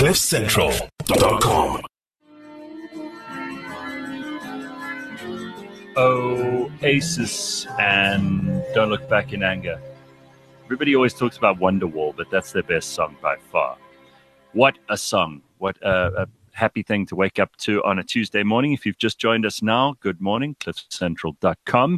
CliffCentral.com. Oasis and Don't Look Back in Anger. Everybody always talks about Wonderwall, but that's their best song by far. What a song. What a happy thing to wake up to on a Tuesday morning. If you've just joined us now, good morning, cliffcentral.com.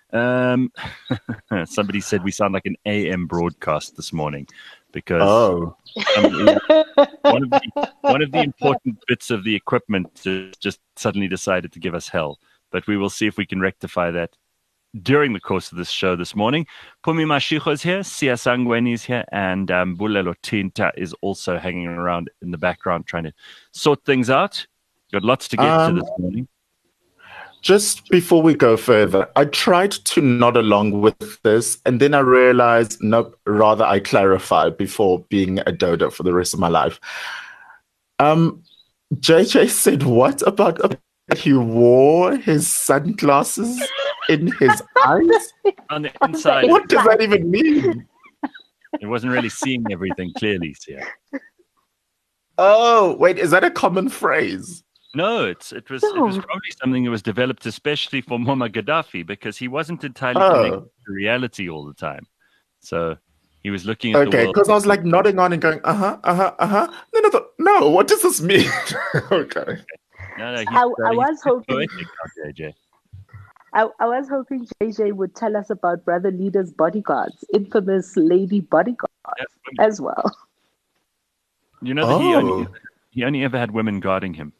Somebody said we sound like an AM broadcast this morning because one of the important bits of the equipment just suddenly decided to give us hell. But we will see if we can rectify that during the course of this show this morning. Pumi Mashiko is here, Sia Sangweni is here, and Bulelo Tinta is also hanging around in the background trying to sort things out. Got lots to get to this morning. Just before we go further, I tried to nod along with this, and then I realized, nope, rather I clarify before being a dodo for the rest of my life. JJ said what about he wore his sunglasses in his eyes? On the inside. What does that even mean? It wasn't really seeing everything clearly, Sia. Oh, wait, is that a common phrase? No, it was probably something that was developed especially for Muammar Gaddafi because he wasn't entirely connected to reality all the time. So he was looking at the world. Okay, because I was like nodding on and going, Then I thought, no, what does this mean? Okay. No, I was hoping JJ. I was hoping JJ would tell us about Brother Leader's bodyguards, infamous lady bodyguards as well. You know that he only ever had women guarding him.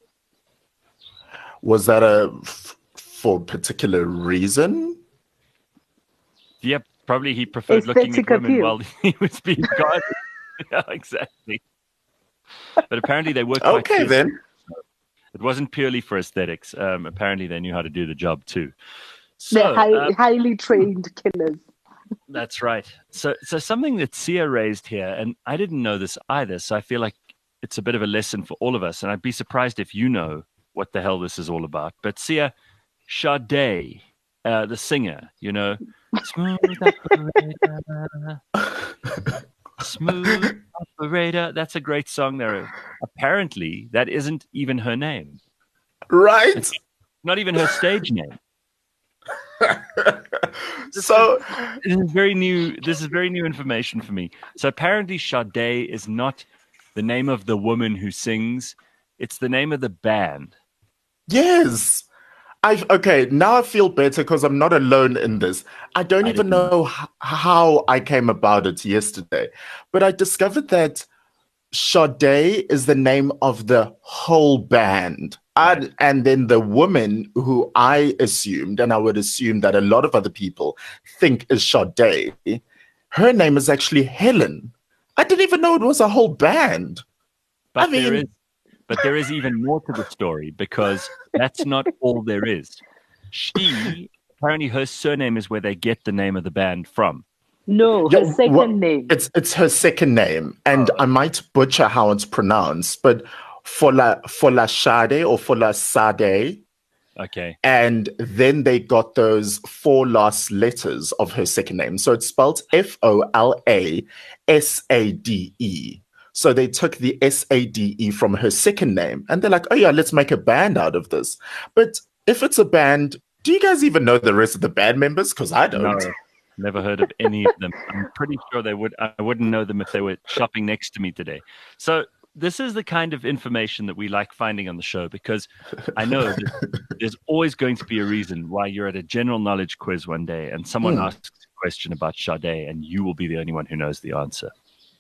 Was that for a particular reason? Yeah, probably he preferred looking at women while he was being guarded. Yeah, exactly. But apparently they worked quite okay then. It wasn't purely for aesthetics. Apparently they knew how to do the job too. So, they're highly trained killers. That's right. So something that Sia raised here, and I didn't know this either, so I feel like it's a bit of a lesson for all of us, and I'd be surprised if you know what the hell this is all about. But Sia, Sade, the singer, you know, smooth operator, smooth operator. That's a great song there. Apparently, that isn't even her name. Right? It's not even her stage name. So this is very new. This is very new information for me. So apparently, Sade is not the name of the woman who sings; it's the name of the band. Yes. Now I feel better because I'm not alone in this. I don't even know how I came about it yesterday, but I discovered that Sade is the name of the whole band. Right. And then the woman who I assumed, and I would assume that a lot of other people think is Sade, her name is actually Helen. I didn't even know it was a whole band. But there is even more to the story because that's not all there is. Apparently her surname is where they get the name of the band from. No, her second name. It's her second name, and I might butcher how it's pronounced, but Fola Shade or Fola Sade. Okay. And then they got those 4 last letters of her second name. So it's spelled Folasade. So they took the Sade from her second name, and they're like, oh yeah, let's make a band out of this. But if it's a band, do you guys even know the rest of the band members? Because I don't. No, never heard of any of them. I'm pretty sure I wouldn't know them if they were shopping next to me today. So this is the kind of information that we like finding on the show because I know that there's always going to be a reason why you're at a general knowledge quiz one day and someone asks a question about Sade and you will be the only one who knows the answer.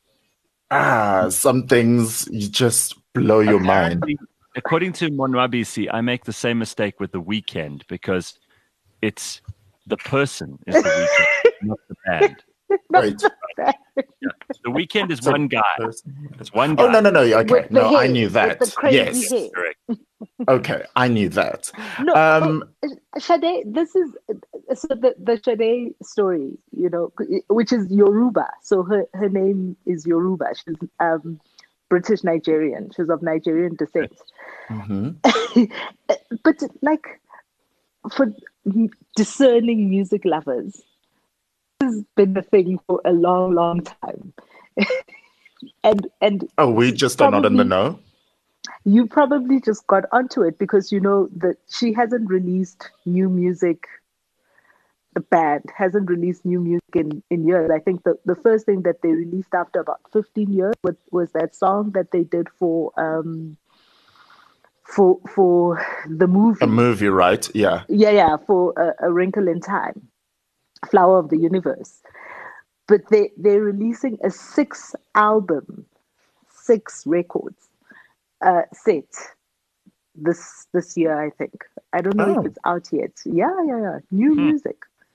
Some things you just blow your mind. According to Monwabisi, I make the same mistake with The Weeknd because it's the person is The Weeknd, not the band. Right. Yeah. The Weeknd is one guy. It's one guy. Oh, no. Okay. No, I knew that. Yes. Correct. Okay, I knew that. No, Sade, this is the Sade story, you know, which is Yoruba. So her name is Yoruba. She's British Nigerian. She's of Nigerian descent. Mm-hmm. But like for discerning music lovers, this has been a thing for a long, long time. And oh, we just are not in the know. You probably just got onto it because you know that she hasn't released new music. The band hasn't released new music in years. I think the first thing that they released after about 15 years was that song that they did for the movie. A movie, right? Yeah. Yeah, for A Wrinkle in Time, Flower of the Universe. But they're releasing a 6-album, 6 records set this year, I think. I don't know if it's out yet. Yeah. New music.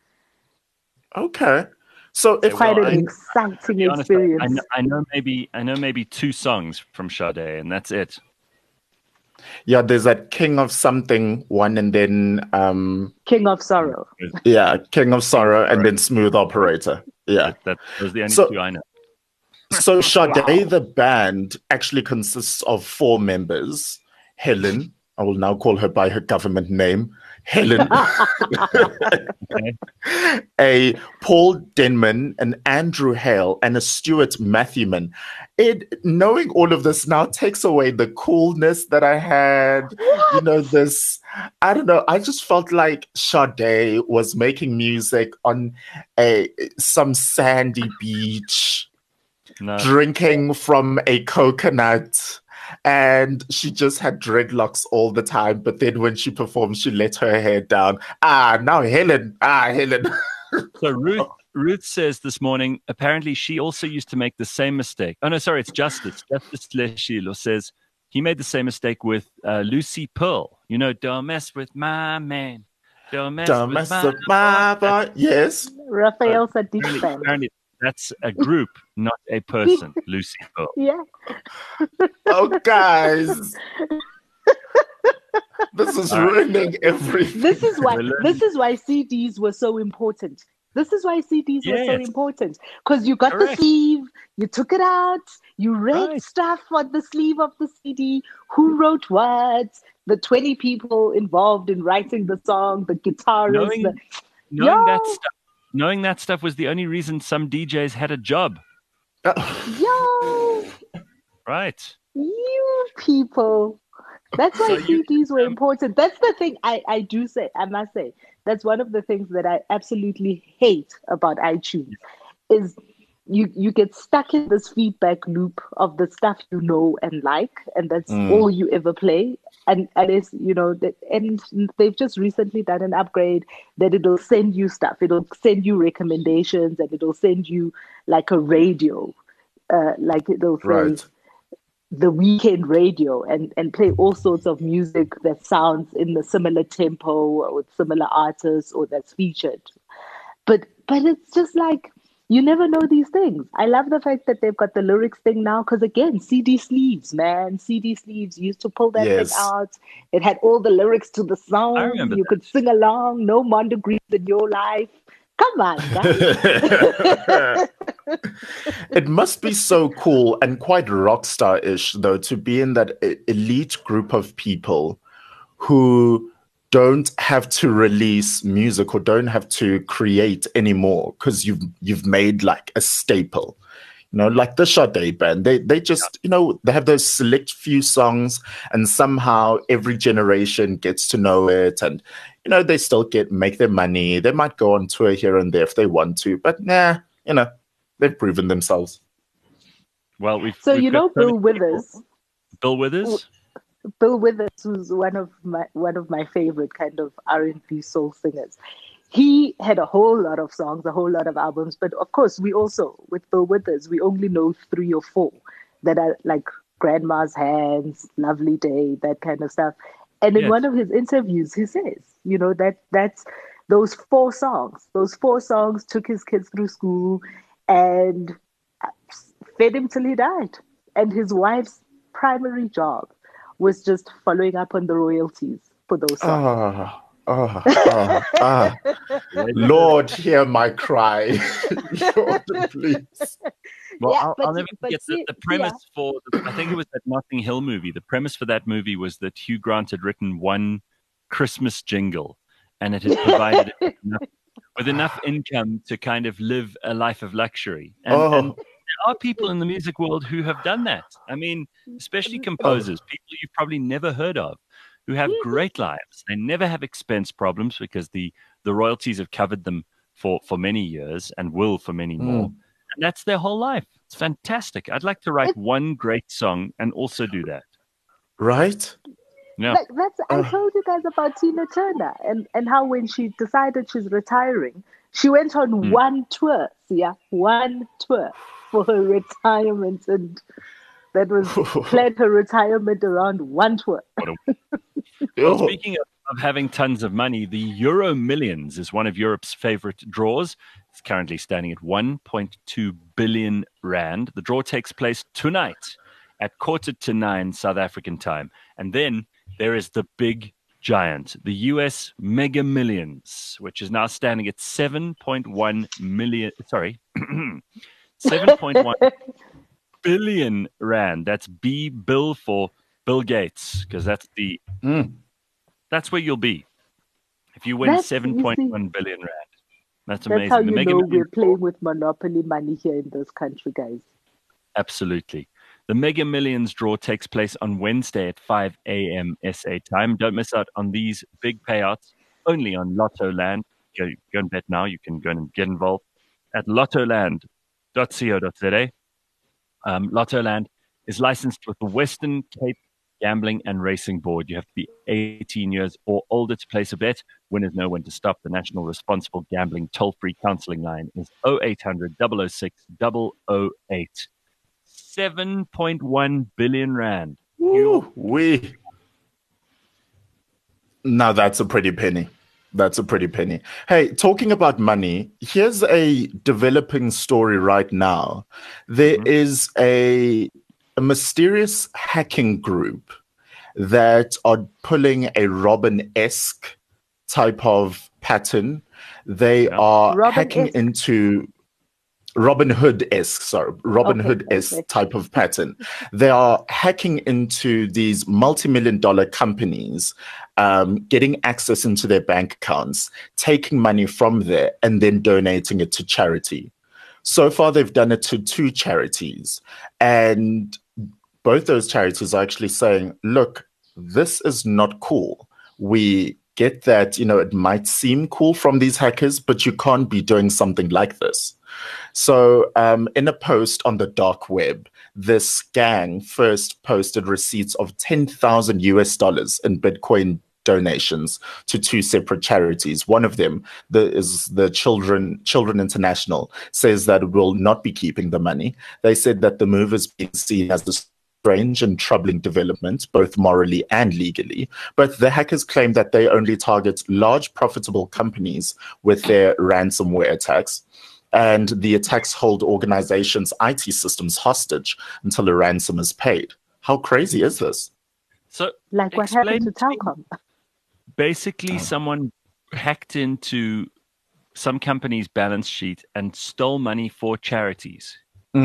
Okay. So it's quite an exciting experience. I know maybe 2 songs from Sade, and that's it. Yeah, there's that King of Something one, and then King of Sorrow. Yeah, King of Sorrow, and then Smooth Operator. Yeah, that was the only 2 I know. So Sade, the band, actually consists of 4 members. Helen, I will now call her by her government name, Helen. A Paul Denman, an Andrew Hale, and a Stuart Matthewman. Knowing all of this now takes away the coolness that I had. What? You know, this, I don't know, I just felt like Sade was making music on some sandy beach, drinking from a coconut. And she just had dreadlocks all the time. But then when she performed, she let her hair down. Now Helen. Helen. So Ruth says this morning, apparently she also used to make the same mistake. Oh, no, sorry, it's Justice. Justice Leshilo says he made the same mistake with Lucy Pearl. You know, don't mess with my man. Don't mess with my boy. Yes. Raphael Sadiq. Apparently that's a group, not a person, Lucy Pearl. Yeah. Oh, guys. This is ruining everything. This is why CDs were so important. Were so important because you got the sleeve, you took it out, you read stuff on the sleeve of the CD, who wrote what, the 20 people involved in writing the song, the guitarist. Knowing that stuff was the only reason some DJs had a job. Yo! Right. You people. That's why CDs were important. That's the thing I must say. That's one of the things that I absolutely hate about iTunes is you get stuck in this feedback loop of the stuff you know and like, and that's all you ever play. And it's, you know, and they've just recently done an upgrade that it'll send you stuff. It'll send you recommendations, and it'll send you like a radio, like it'll say the weekend radio, and play all sorts of music that sounds in the similar tempo or with similar artists or that's featured. But it's just like, you never know these things. I love the fact that they've got the lyrics thing now, because again, CD sleeves, man. CD sleeves, you used to pull that thing out. It had all the lyrics to the song. I remember you could sing along. No Mondegreen in your life. Come on, guys. It must be so cool and quite rock star-ish, though, to be in that elite group of people who don't have to release music or don't have to create anymore because you've made like a staple. You know, like the Sade band, they just, you know, they have those select few songs, and somehow every generation gets to know it, and you know, they still make their money. They might go on tour here and there if they want to, but you know, they've proven themselves. Well, we've Bill Withers. Bill Withers. Bill Withers was one of my favorite kind of R&B soul singers. He had a whole lot of songs, a whole lot of albums, but of course, we also, with Bill Withers, we only know 3 or 4 that are like Grandma's Hands, Lovely Day, that kind of stuff. And in one of his interviews, he says, you know, that's those 4 songs took his kids through school and fed him till he died. And his wife's primary job was just following up on the royalties for those songs. Lord, hear my cry. Lord, please. Well, I'll never forget the premise for, I think it was that Notting Hill movie. The premise for that movie was that Hugh Grant had written one Christmas jingle, and it had provided with enough income to kind of live a life of luxury. And are people in the music world who have done that. I mean, especially composers, people you've probably never heard of, who have great lives. They never have expense problems because the royalties have covered them for many years and will for many more. And that's their whole life. It's fantastic. I'd like to write one great song and also do that. Right? Yeah. I told you guys about Tina Turner and how when she decided she's retiring, she went on one tour, one tour for her retirement, and that was planned her retirement around one tour. Well, speaking of having tons of money, the Euro Millions is one of Europe's favorite draws. It's currently standing at 1.2 billion rand. The draw takes place tonight at 8:45 South African time. And then there is the big giant, the US Mega Millions, which is now standing at 7.1 million. Sorry, 7.1 billion rand. That's Bill for Bill Gates, because that's the that's where you'll be if you win 7.1 billion rand. That's amazing. That's how you know we're playing with monopoly money here in this country, guys. Absolutely. The Mega Millions draw takes place on Wednesday at 5 a.m. SA time. Don't miss out on these big payouts only on Lotto Land. Go and bet now. You can go and get involved at lottoland.co.za. Lotto Land is licensed with the Western Cape Gambling and Racing Board. You have to be 18 years or older to place a bet. Winners know when to stop. The National Responsible Gambling toll-free counseling line is 0800 006 008. 7.1 billion rand. Now that's a pretty penny. That's a pretty penny. Hey, talking about money, here's a developing story right now. There is a mysterious hacking group that are pulling a Robin-esque type of pattern. They are hacking into Robin Hood-esque type of pattern. They are hacking into these multi-million-dollar companies, getting access into their bank accounts, taking money from there, and then donating it to charity. So far, they've done it to 2 charities. And both those charities are actually saying, look, this is not cool. We get that, it might seem cool from these hackers, but you can't be doing something like this. So in a post on the dark web, this gang first posted receipts of $10,000 in Bitcoin donations to 2 separate charities. One of them is the Children International, says that it will not be keeping the money. They said that the move is being seen as a strange and troubling development, both morally and legally. But the hackers claim that they only target large profitable companies with their ransomware attacks. And the attacks hold organizations' IT systems hostage until a ransom is paid. How crazy is this? So, like what happened to Telkom? Basically, someone hacked into some company's balance sheet and stole money for charities.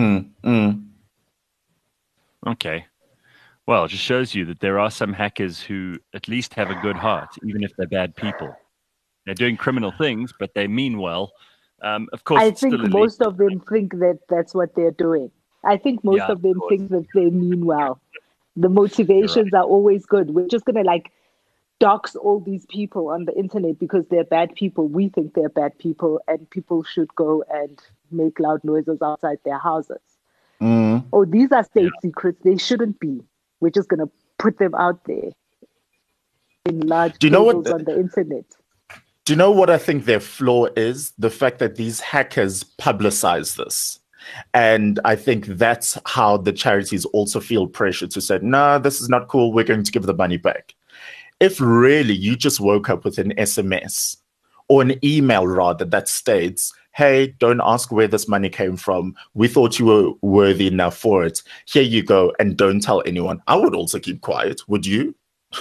Okay. Well, it just shows you that there are some hackers who at least have a good heart, even if they're bad people. They're doing criminal things, but they mean well. Of course, I think most of them think that that's what they're doing. I think most of them think that they mean well. The motivations are always good. We're just going to dox all these people on the internet because they're bad people. We think they're bad people, and people should go and make loud noises outside their houses. Oh, these are state secrets. They shouldn't be. We're just going to put them out there in large tables on the internet. Do you know what I think their flaw is? The fact that these hackers publicize this. And I think that's how the charities also feel pressure to say, no, this is not cool. We're going to give the money back. If really you just woke up with an SMS or an email rather that states, hey, don't ask where this money came from. We thought you were worthy enough for it. Here you go. And don't tell anyone. I would also keep quiet. Would you?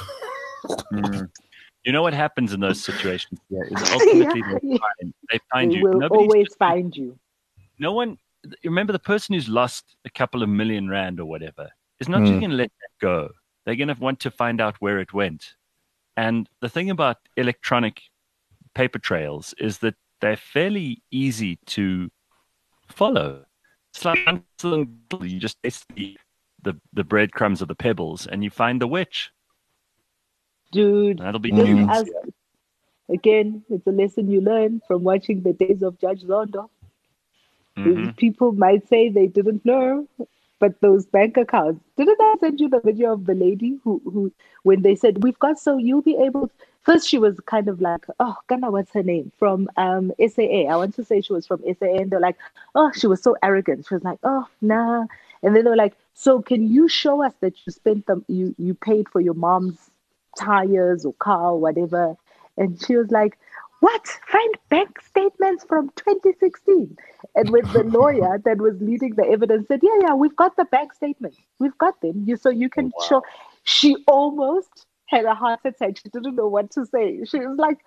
You know what happens in those situations? Yeah, is ultimately they find you. Will always find you. No one. Remember, the person who's lost a couple of million rand or whatever is not just going to let that go. They're going to want to find out where it went. And the thing about electronic paper trails is that they're fairly easy to follow. you just taste the breadcrumbs or the pebbles, and you find the witch. Dude, that'll be just again, it's a lesson you learn from watching the days of Judge Zondo. People might say they didn't know, but those bank accounts. Didn't I send you the video of the lady who when they said, we've got, so you'll be able to, first she was kind of like, oh, Ghana, what's her name? From SAA. I want to say she was from SAA. And they're like, oh, she was so arrogant. She was like, oh, nah. And then they were like, so can you show us that you spent them, you paid for your mom's tires or car or whatever? And she was like, what? Find bank statements from 2016. And when the lawyer that was leading the evidence said, yeah, we've got the bank statements. We've got them. So you can show. She almost had a heart attack. She didn't know what to say. She was like,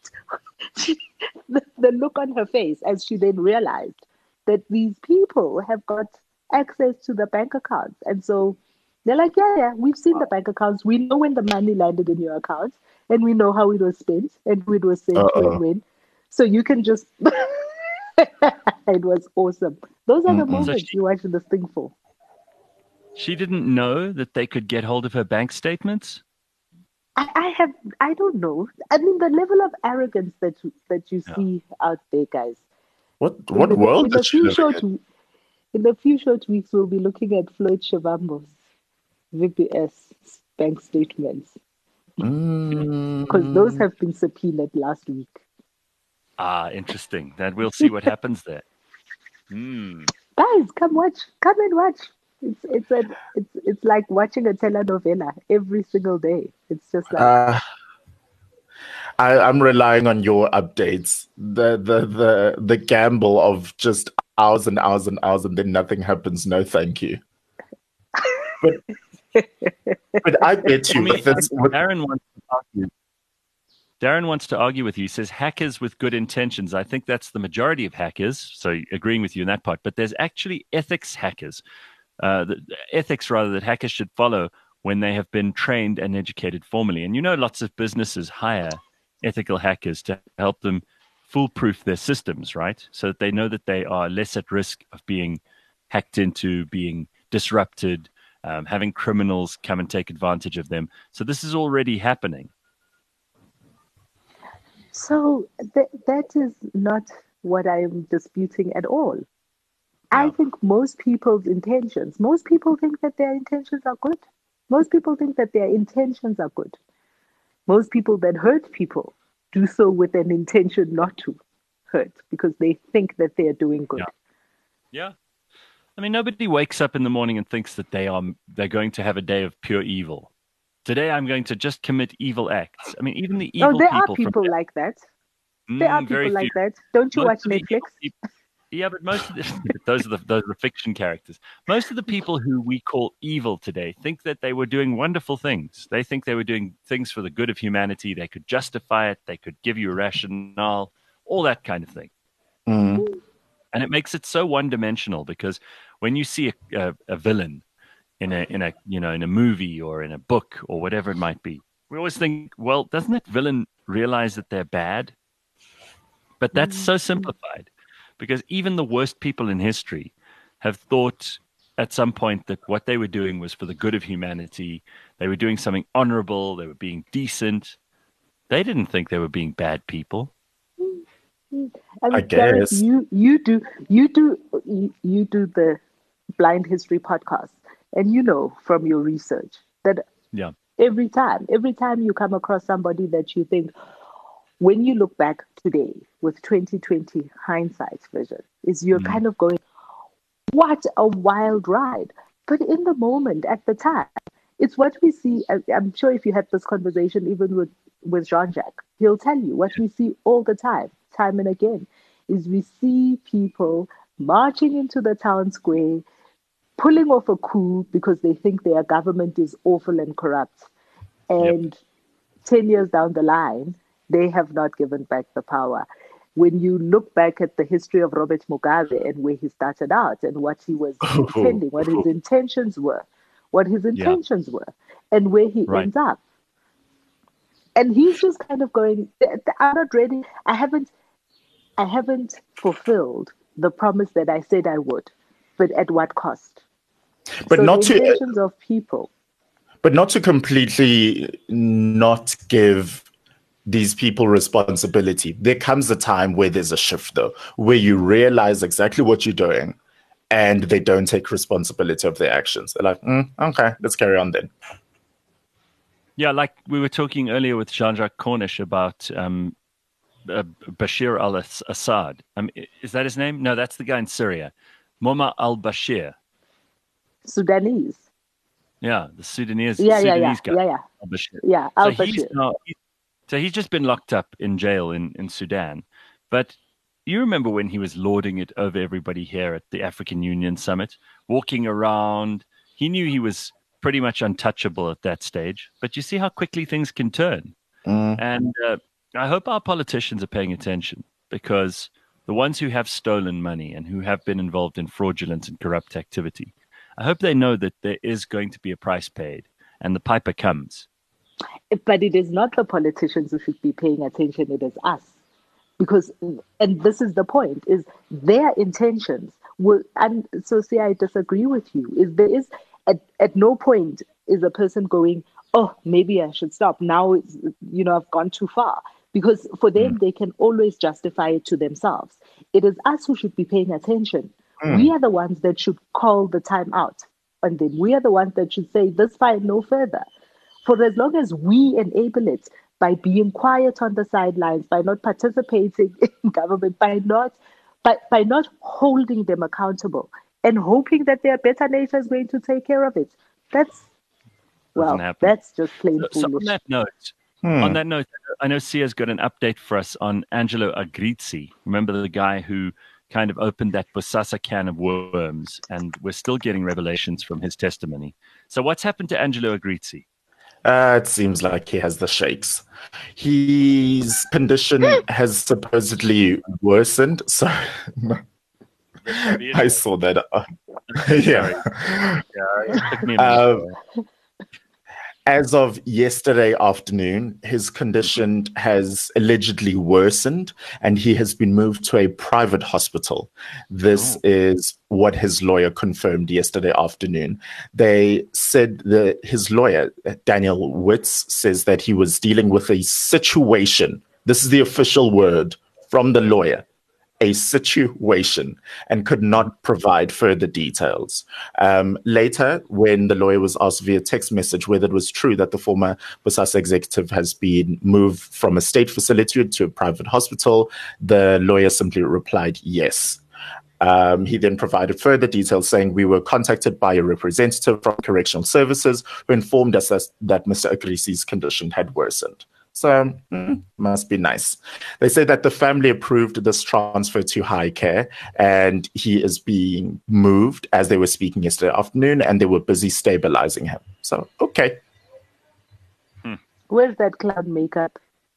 what? The look on her face as she then realized that these people have got access to the bank accounts. And so they're like, yeah, we've seen the bank accounts. We know when the money landed in your accounts. And we know how it was spent and who it was sent to and when. So you can just... It was awesome. Those are the moments you watch this thing for. She didn't know that they could get hold of her bank statements? I don't know. I mean, the level of arrogance that you see out there, guys. What world is she living in? In a few short weeks, we'll be looking at Floyd Shivambo's VPS bank statements. Because those have been subpoenaed last week. Interesting. Then we'll see what happens there. Guys, come and watch. It's like watching a telenovela every single day. It's just like I'm relying on your updates. The gamble of just hours and hours and hours and then nothing happens. No, thank you. But I bet you with this. Darren wants to argue with you. He says hackers with good intentions. I think that's the majority of hackers. So agreeing with you in that part. But there's actually ethics hackers, ethics rather, that hackers should follow when they have been trained and educated formally. And lots of businesses hire ethical hackers to help them foolproof their systems, right? So that they know that they are less at risk of being hacked into, being disrupted, having criminals come and take advantage of them. So this is already happening. So that is not what I'm disputing at all. Yeah. I think most people think that their intentions are good. Most people think that their intentions are good. Most people that hurt people do so with an intention not to hurt because they think that they're doing good. Yeah. I mean, nobody wakes up in the morning and thinks that they're going to have a day of pure evil. Today, I'm going to just commit evil acts. I mean, even the evil people... there are people like that. There are people like that. Don't you watch Netflix? Yeah, but most of those are the fiction characters. Most of the people who we call evil today think that they were doing wonderful things. They think they were doing things for the good of humanity. They could justify it. They could give you a rationale, all that kind of thing. And it makes it so one-dimensional because when you see a villain in a movie or in a book or whatever it might be, we always think, well, doesn't that villain realize that they're bad? But that's so simplified because even the worst people in history have thought at some point that what they were doing was for the good of humanity. They were doing something honorable. They were being decent. They didn't think they were being bad people. I guess Gareth, you do the Blind History podcast, and from your research that every time you come across somebody that you think, when you look back today with 2020 hindsight vision, is you're kind of going, what a wild ride. But in the moment, at the time, it's what we see. I'm sure if you had this conversation even with Jean-Jacques, he'll tell you what we see all the time and again, is we see people marching into the town square, pulling off a coup because they think their government is awful and corrupt. And 10 years down the line, they have not given back the power. When you look back at the history of Robert Mugabe and where he started out and what he was intending, what his intentions were, and where he ends up. And he's just kind of going, I'm not ready. I haven't fulfilled the promise that I said I would. but at what cost? But so not the to intentions of people. But not to completely not give these people responsibility. There comes a time where there's a shift, though, where you realize exactly what you're doing, and they don't take responsibility of their actions. They're like, okay, let's carry on then. Yeah, like we were talking earlier with Jean-Jacques Cornish about Bashir al-Assad. Is that his name? No, that's the guy in Syria. Muammar al-Bashir. Sudanese. Yeah, the Sudanese guy. Al-Bashir. Yeah, Al-Bashir. So he's just been locked up in jail in Sudan. But you remember when he was lording it over everybody here at the African Union Summit, walking around. He knew he was pretty much untouchable at that stage. But you see how quickly things can turn. And I hope our politicians are paying attention, because the ones who have stolen money and who have been involved in fraudulent and corrupt activity, I hope they know that there is going to be a price paid and the piper comes. But it is not the politicians who should be paying attention, it is us. Because, and this is the point, is their intentions will, and so see, I disagree with you, is there is, at no point is a person going, oh, maybe I should stop. Now, I've gone too far. Because for them, they can always justify it to themselves. It is us who should be paying attention. We are the ones that should call the time out on them. We are the ones that should say, this fine, no further. For as long as we enable it by being quiet on the sidelines, by not participating in government, by not holding them accountable and hoping that their better nature is going to take care of it. That's just plain foolish. So on that note, I know Sia's got an update for us on Angelo Agrizzi. Remember the guy who kind of opened that Bosasa can of worms, and we're still getting revelations from his testimony. So what's happened to Angelo Agrizzi? It seems like he has the shakes. His condition has supposedly worsened. So I saw that. As of yesterday afternoon, his condition has allegedly worsened, and he has been moved to a private hospital. This is what his lawyer confirmed yesterday afternoon. They said that his lawyer, Daniel Witz, says that he was dealing with a situation. This is the official word from the lawyer. A situation, and could not provide further details. Later, when the lawyer was asked via text message whether it was true that the former Bosasa executive has been moved from a state facility to a private hospital, the lawyer simply replied yes. He then provided further details saying, we were contacted by a representative from Correctional Services who informed us that Mr. Agrizzi's condition had worsened. So, must be nice. They say that the family approved this transfer to high care, and he is being moved as they were speaking yesterday afternoon, and they were busy stabilizing him. So, okay. Where's that clown makeup?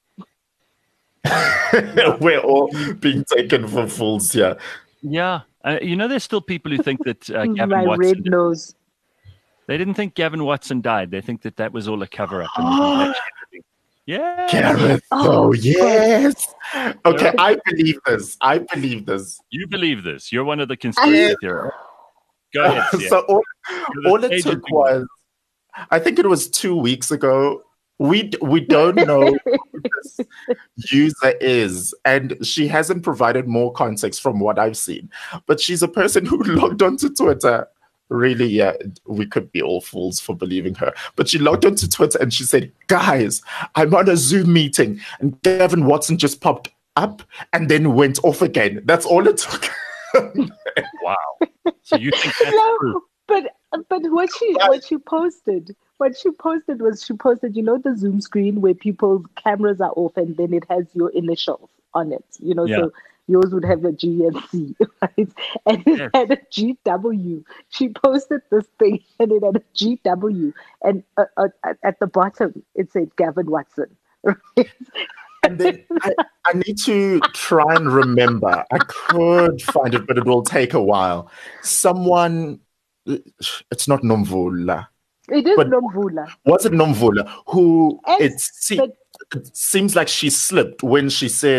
We're all being taken for fools here. Yeah. There's still people who think that Gavin My Watson... red nose. They didn't think Gavin Watson died. They think that was all a cover-up. Yeah. Gareth. Oh, yes. Okay, I believe this. You believe this. You're one of the conspiracy theorists. Go ahead. Sia. So all it took was, I think it was 2 weeks ago. We don't know who this user is, and she hasn't provided more context from what I've seen. But she's a person who logged onto Twitter. Really, yeah, we could be all fools for believing her. But she logged onto Twitter and she said, guys, I'm on a Zoom meeting. And Gavin Watson just popped up and then went off again. That's all it took. Wow. So you think that's true? But what she posted was she posted, the Zoom screen where people's cameras are off and then it has your initials on it, so yours would have a G and C, right? And it had a GW. She posted this thing and it had a GW. And at the bottom, it said Gavin Watson. Right? And then I need to try and remember. I could find it, but it will take a while. Someone, it's not Nomvula. It is Nomvula. Was it Nomvula? Who it seems like she slipped when she said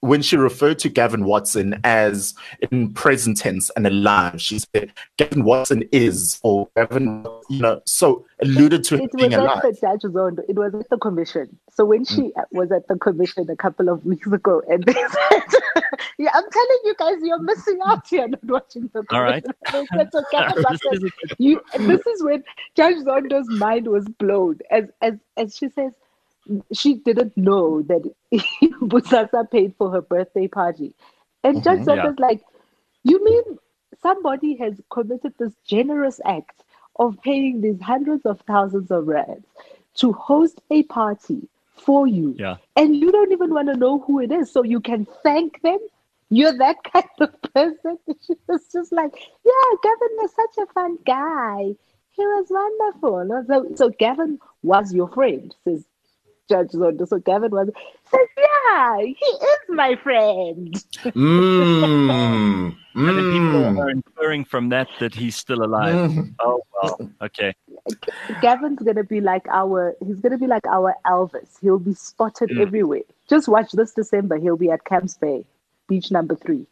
when she referred to Gavin Watson as in present tense and alive, she said Gavin Watson is, or Gavin, so alluded to him being alive. It was at the commission. So when she was at the commission a couple of weeks ago, and they said, "Yeah, I'm telling you guys, you're missing out here not watching the commission." All right. So Gavin Watson, this is when Judge Zondo's mind was blown, as she says. She didn't know that Bosasa paid for her birthday party. And Judge Zondo's like, you mean somebody has committed this generous act of paying these hundreds of thousands of rands to host a party for you. Yeah. And you don't even want to know who it is, so you can thank them? You're that kind of person? She was just like, yeah, Gavin was such a fun guy. He was wonderful. So Gavin was your friend, says Judge Zondo. So Gavin says, yeah, he is my friend. And then people are inferring from that he's still alive. Oh, well, okay. Gavin's gonna be like our Elvis. He'll be spotted everywhere. Just watch this December. He'll be at Camps Bay, beach number 3.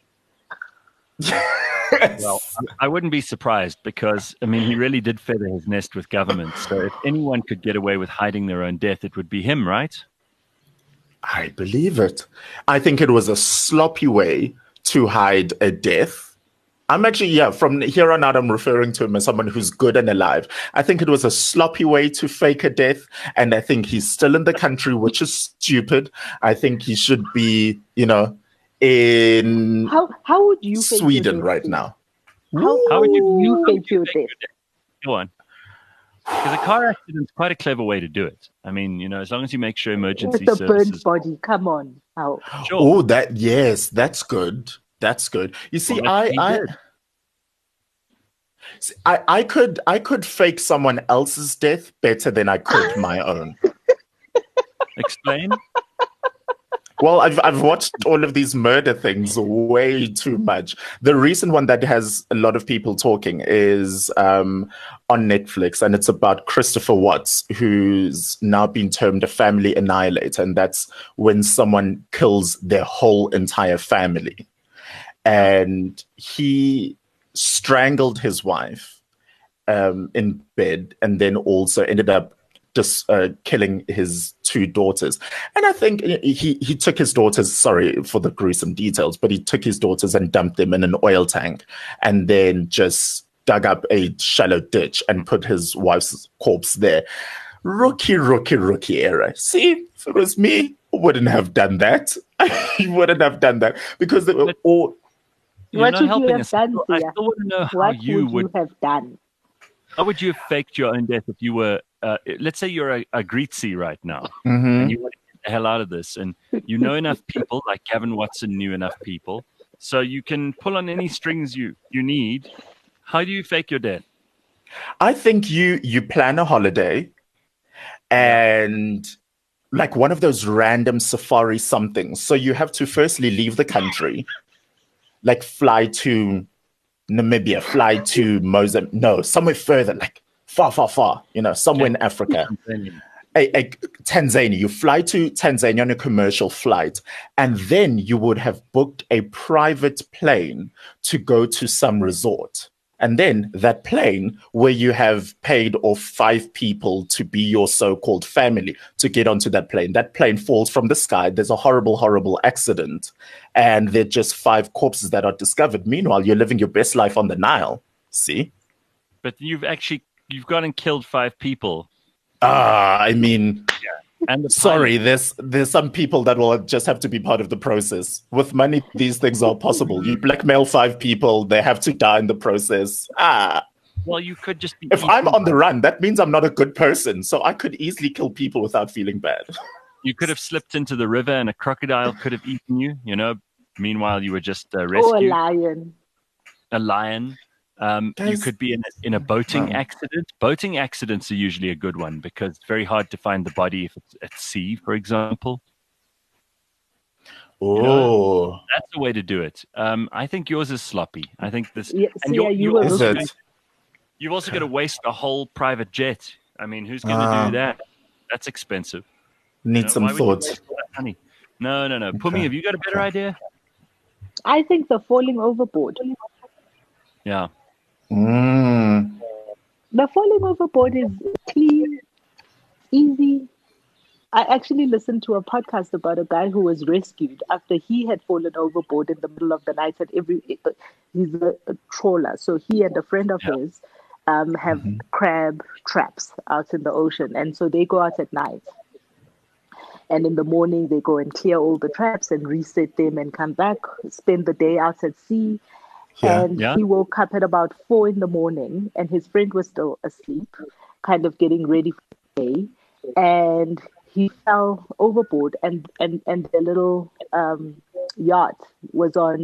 Well, I wouldn't be surprised because, he really did feather his nest with government. So if anyone could get away with hiding their own death, it would be him, right? I believe it. I think it was a sloppy way to hide a death. I'm actually, from here on out, I'm referring to him as someone who's good and alive. I think it was a sloppy way to fake a death. And I think he's still in the country, which is stupid. I think he should be, in how would you Sweden right now. How would you fake your death? Go on. Because a car accident's quite a clever way to do it. As long as you make sure emergency with a services... burnt body, come on. How? Sure. Oh, that's good. That's good. You see, I could fake someone else's death better than I could my own. Explain. Well, I've watched all of these murder things way too much. The recent one that has a lot of people talking is on Netflix, and it's about Christopher Watts, who's now been termed a family annihilator, and that's when someone kills their whole entire family. And he strangled his wife in bed, and then also ended up just killing his 2 daughters. And I think he took his daughters, sorry for the gruesome details, but he took his daughters and dumped them in an oil tank and then just dug up a shallow ditch and put his wife's corpse there. Rookie error. See, if it was me, I wouldn't have done that. I wouldn't have done that because they were all... You're not helping us. I still want to know how you would have done. How would you have faked your own death if you were, let's say you're a Greetsy right now, and you want to get the hell out of this, and you know enough people, like Gavin Watson knew enough people, so you can pull on any strings you need. How do you fake your death? I think you plan a holiday, and like one of those random safari somethings. So you have to firstly leave the country, like fly to Namibia, fly to Mozambique, no, somewhere further, like far, somewhere in Africa. Tanzania. You fly to Tanzania on a commercial flight, and then you would have booked a private plane to go to some resort. And then that plane, where you have paid off 5 people to be your so-called family to get onto that plane falls from the sky. There's a horrible, horrible accident. And there are just 5 corpses that are discovered. Meanwhile, you're living your best life on the Nile. See? But you've gone and killed 5 people. And sorry, there's some people that will just have to be part of the process. With money, these things are possible. You blackmail 5 people, they have to die in the process. Well, you could just be... If I'm on the run, that means I'm not a good person. So I could easily kill people without feeling bad. You could have slipped into the river and a crocodile could have eaten you, Meanwhile, you were just rescued. Or a lion. A lion. You could be in a boating accident. Boating accidents are usually a good one because it's very hard to find the body if it's at sea, for example. Oh, that's the way to do it. I think yours is sloppy. I think this. Yeah, you've also got to waste a whole private jet. Who's going to do that? That's expensive. Need some thought. No. Okay. Pumi, have you got a better idea? I think the falling overboard. Yeah. The falling overboard is clean, easy. I actually listened to a podcast about a guy who was rescued after he had fallen overboard in the middle of the night. He's a trawler, so he and a friend of his have crab traps out in the ocean, and so they go out at night. And in the morning, they go and clear all the traps and reset them and come back, spend the day out at sea. He woke up at about 4 a.m, and his friend was still asleep, kind of getting ready for the day. And he fell overboard, and the little yacht was on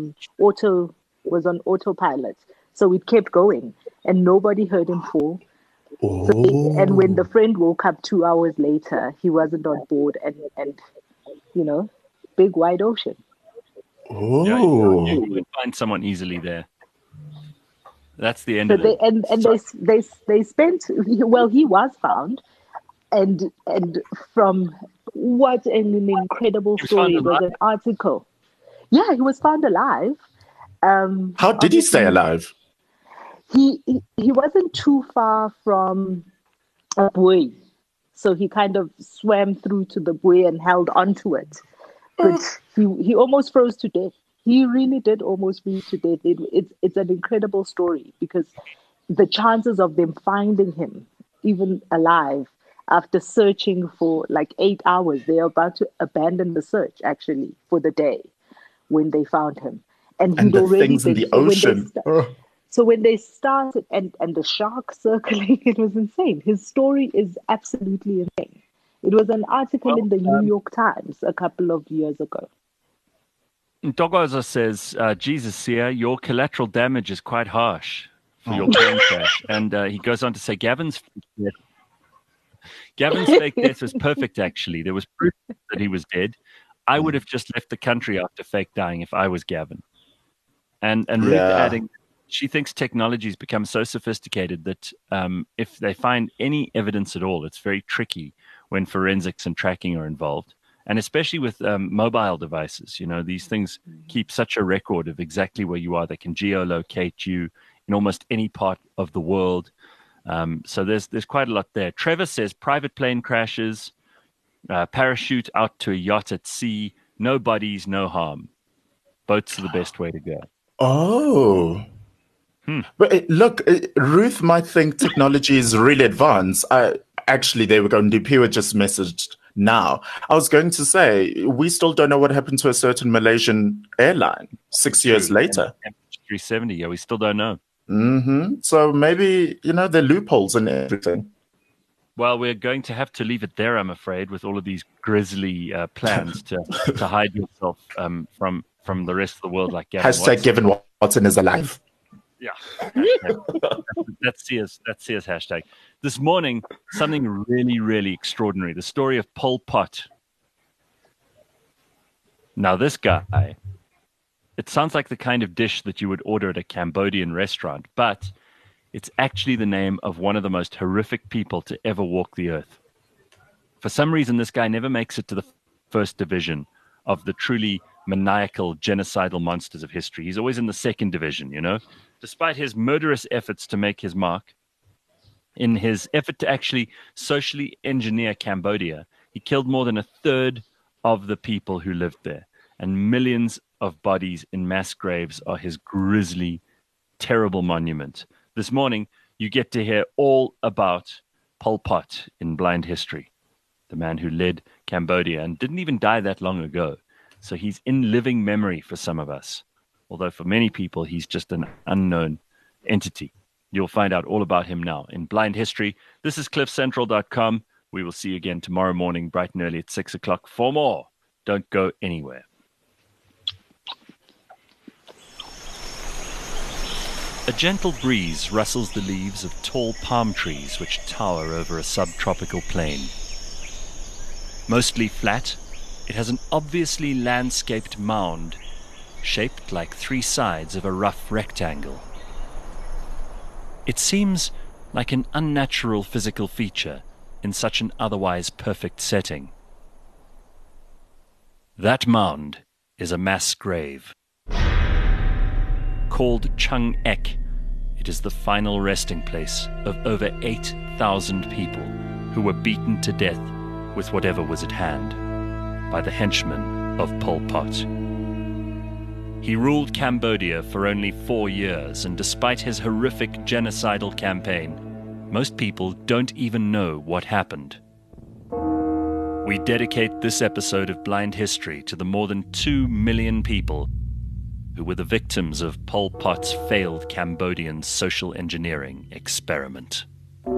autopilot. So it kept going, and nobody heard him fall. And when the friend woke up 2 hours later, he wasn't on board, and big wide ocean. Oh, you would find someone easily there. That's the end of it. They spent. Well, he was found, and from what an incredible story! It was an article. Yeah, he was found alive. How did he stay alive? He wasn't too far from a buoy, so he kind of swam through to the buoy and held onto it. But he almost froze to death. He really did almost freeze to death. It's an incredible story, because the chances of them finding him, even alive, after searching for like 8 hours, they're about to abandon the search actually for the day when they found him. And he'd the already things in the ocean. So when they started, and the shark circling, it was insane. His story is absolutely insane. It was an article in the New York Times a couple of years ago. Dogoza says, Jesus, Sia, your collateral damage is quite harsh for your plane crash. And he goes on to say, Gavin's fake death was perfect, actually. There was proof that he was dead. I would have just left the country after fake dying if I was Gavin. And Ruth adding, she thinks technology has become so sophisticated that if they find any evidence at all, it's very tricky when forensics and tracking are involved. And especially with mobile devices, these things keep such a record of exactly where you are. They can geolocate you in almost any part of the world. So there's quite a lot there. Trevor says private plane crashes, parachute out to a yacht at sea, no bodies, no harm. Boats are the best way to go. Oh. But look, Ruth might think technology is really advanced. Actually, there we go. Ndipiwa just messaged now. I was going to say, we still don't know what happened to a certain Malaysian airline 6 years later. 370, we still don't know. So maybe, there are loopholes in everything. Well, we're going to have to leave it there, I'm afraid, with all of these grisly plans to hide yourself from the rest of the world, like Gavin Watson. Gavin Watson is alive. Yeah. That's Sia's hashtag. This morning, something really, really extraordinary. The story of Pol Pot. Now, this guy, it sounds like the kind of dish that you would order at a Cambodian restaurant, but it's actually the name of one of the most horrific people to ever walk the earth. For some reason, this guy never makes it to the first division of the truly maniacal, genocidal monsters of history. He's always in the second division, Despite his murderous efforts to make his mark, in his effort to actually socially engineer Cambodia, he killed more than a third of the people who lived there. And millions of bodies in mass graves are his grisly, terrible monument. This morning, you get to hear all about Pol Pot in Blind History, the man who led Cambodia and didn't even die that long ago. So he's in living memory for some of us. Although for many people, he's just an unknown entity. You'll find out all about him now in Blind History. This is CliffCentral.com. We will see you again tomorrow morning, bright and early at 6 o'clock for more. Don't go anywhere. A gentle breeze rustles the leaves of tall palm trees which tower over a subtropical plain. Mostly flat, it has an obviously landscaped mound shaped like three sides of a rough rectangle. It seems like an unnatural physical feature in such an otherwise perfect setting. That mound is a mass grave. Called Chung Ek, it is the final resting place of over 8,000 people who were beaten to death with whatever was at hand by the henchmen of Pol Pot. He ruled Cambodia for only 4 years, and despite his horrific genocidal campaign, most people don't even know what happened. We dedicate this episode of Blind History to the more than 2 million people who were the victims of Pol Pot's failed Cambodian social engineering experiment.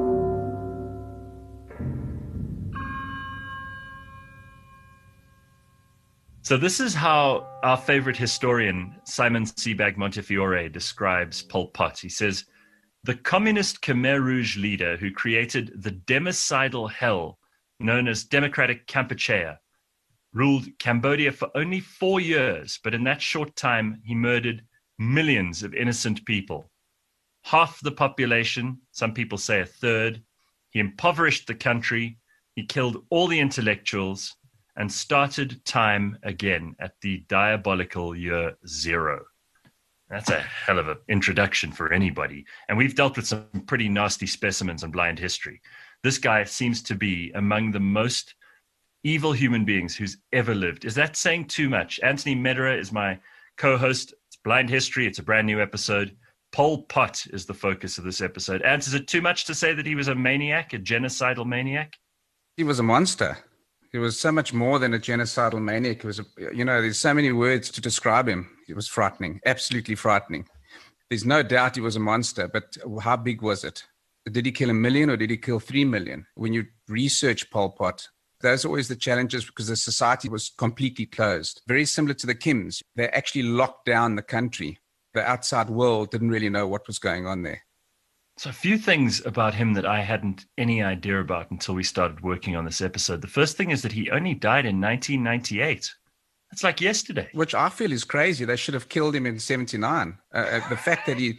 So this is how our favorite historian, Simon Sebag Montefiore, describes Pol Pot. He says, the communist Khmer Rouge leader who created the democidal hell known as Democratic Kampuchea ruled Cambodia for only 4 years, but in that short time, he murdered millions of innocent people. Half the population, some people say a third. He impoverished the country. He killed all the intellectuals and started time again at the diabolical year 0. That's a hell of an introduction for anybody. And we've dealt with some pretty nasty specimens in Blind History. This guy seems to be among the most evil human beings who's ever lived. Is that saying too much? Anthony Medera is my co-host. It's Blind History. It's a brand new episode. Pol Pot is the focus of this episode. Ant, is it too much to say that he was a maniac, a genocidal maniac? He was a monster. He was so much more than a genocidal maniac. It was, there's so many words to describe him. It was frightening, absolutely frightening. There's no doubt he was a monster, but how big was it? Did he kill 1 million or did he kill 3 million? When you research Pol Pot, those are always the challenges because the society was completely closed. Very similar to the Kims. They actually locked down the country. The outside world didn't really know what was going on there. So a few things about him that I hadn't any idea about until we started working on this episode. The first thing is that he only died in 1998. That's like yesterday. Which I feel is crazy. They should have killed him in 79. The fact that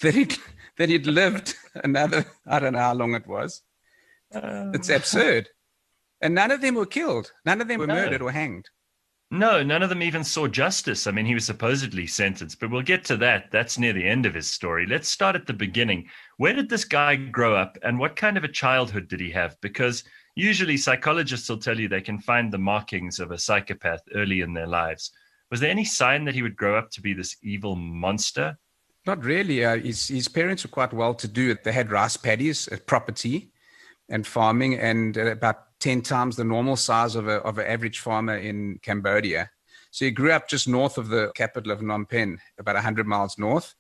he'd lived another, I don't know how long it was. It's absurd. And none of them were killed. None of them were murdered or hanged. No, none of them even saw justice. I mean, he was supposedly sentenced, but we'll get to that. That's near the end of his story. Let's start at the beginning. Where did this guy grow up and what kind of a childhood did he have? Because usually psychologists will tell you they can find the markings of a psychopath early in their lives. Was there any sign that he would grow up to be this evil monster? Not really. His parents were quite well-to-do. They had rice paddies, property and farming, and about 10 times the normal size of an average farmer in Cambodia. So he grew up just north of the capital of Phnom Penh, about 100 miles north.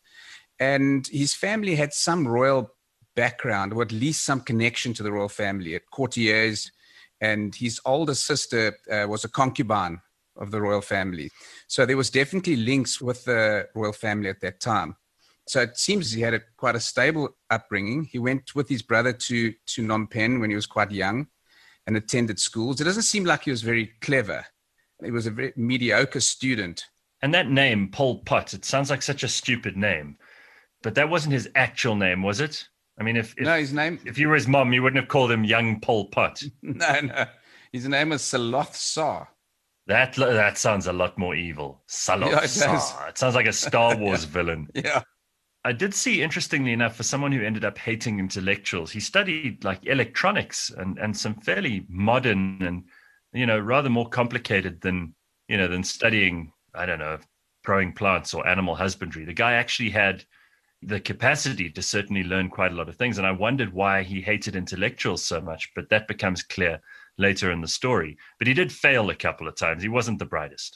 And his family had some royal background, or at least some connection to the royal family, at courtiers. And his older sister was a concubine of the royal family. So there was definitely links with the royal family at that time. So it seems he had quite a stable upbringing. He went with his brother to Phnom Penh when he was quite young and attended schools. It doesn't seem like he was very clever. He was a very mediocre student. And that name, Pol Pot, it sounds like such a stupid name. But that wasn't his actual name, was it? I mean, if his name, if you were his mom, you wouldn't have called him young Pol Pot. No. His name was Saloth Sar. That sounds a lot more evil. Saloth Sar. It sounds like a Star Wars villain. Yeah. I did see, interestingly enough, for someone who ended up hating intellectuals, he studied like electronics and some fairly modern and, rather more complicated than studying, I don't know, growing plants or animal husbandry. The guy actually had the capacity to certainly learn quite a lot of things. And I wondered why he hated intellectuals so much, but that becomes clear later in the story. But he did fail a couple of times. He wasn't the brightest.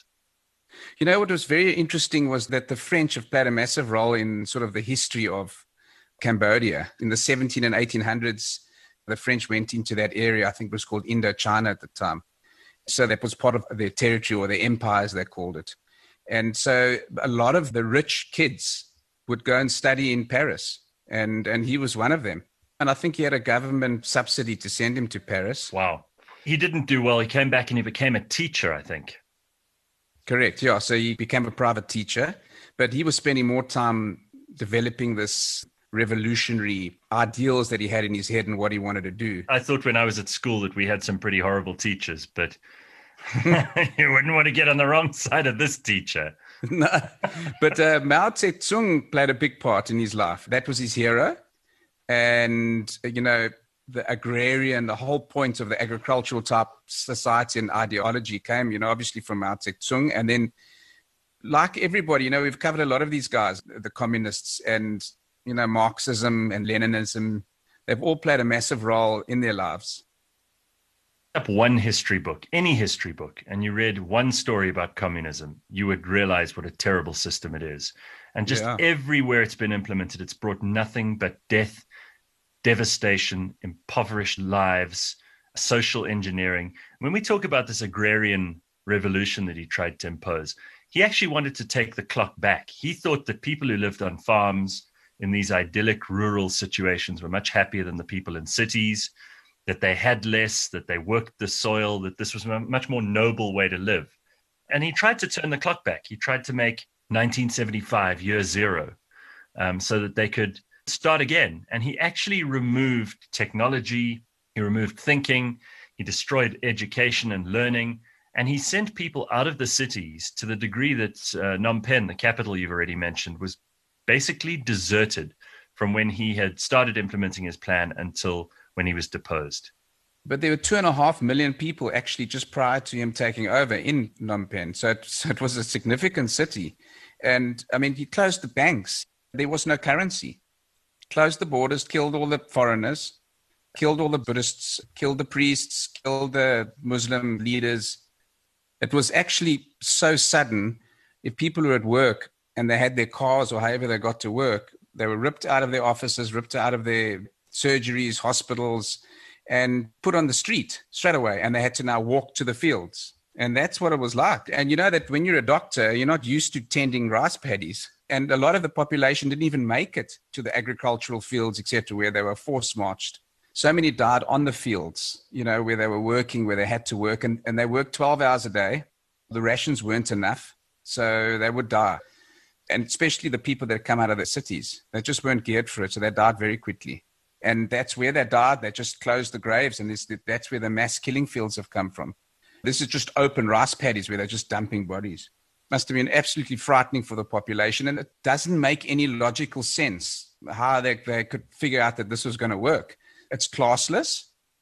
What was very interesting was that the French have played a massive role in sort of the history of Cambodia. In the 17 and 1800s, the French went into that area, I think it was called Indochina at the time. So that was part of their territory or their empire, as they called it. And so a lot of the rich kids would go and study in Paris, and he was one of them. And I think he had a government subsidy to send him to Paris. Wow. He didn't do well. He came back and he became a teacher, I think. Correct, yeah. So he became a private teacher, but he was spending more time developing this revolutionary ideals that he had in his head and what he wanted to do. I thought when I was at school that we had some pretty horrible teachers, but You wouldn't want to get on the wrong side of this teacher. No, but Mao Zedong played a big part in his life. That was his hero. And, the agrarian, the whole point of the agricultural type society and ideology came, obviously from Mao Zedong. And then, like everybody, we've covered a lot of these guys, the communists and, Marxism and Leninism. They've all played a massive role in their lives. Up one history book, any history book, and you read one story about communism, you would realize what a terrible system it is. And just everywhere it's been implemented, it's brought nothing but death, devastation, impoverished lives, social engineering. When we talk about this agrarian revolution that he tried to impose, he actually wanted to take the clock back. He thought that people who lived on farms in these idyllic rural situations were much happier than the people in cities, that they had less, that they worked the soil, that this was a much more noble way to live. And he tried to turn the clock back. He tried to make 1975 year zero so that they could start again. And he actually removed technology, he removed thinking, he destroyed education and learning, and he sent people out of the cities to the degree that Phnom Penh, the capital you've already mentioned, was basically deserted from when he had started implementing his plan until when he was deposed. But there were 2.5 million people actually just prior to him taking over in Phnom Penh. So it was a significant city. And I mean, he closed the banks. There was no currency. Closed the borders, killed all the foreigners, killed all the Buddhists, killed the priests, killed the Muslim leaders. It was actually so sudden. If people were at work and they had their cars or however they got to work, they were ripped out of their offices, ripped out of their surgeries, hospitals, and put on the street straight away. And they had to now walk to the fields. And that's what it was like. And you know that when you're a doctor, you're not used to tending rice paddies. And a lot of the population didn't even make it to the agricultural fields, etc., where they were force marched. So many died on the fields, where they were working, where they had to work. And they worked 12 hours a day. The rations weren't enough. So they would die. And especially the people that come out of the cities, they just weren't geared for it. So they died very quickly. And that's where they died. They just closed the graves. And that's where the mass killing fields have come from. This is just open rice paddies where they're just dumping bodies. Must have been absolutely frightening for the population. And it doesn't make any logical sense how they could figure out that this was going to work. It's classless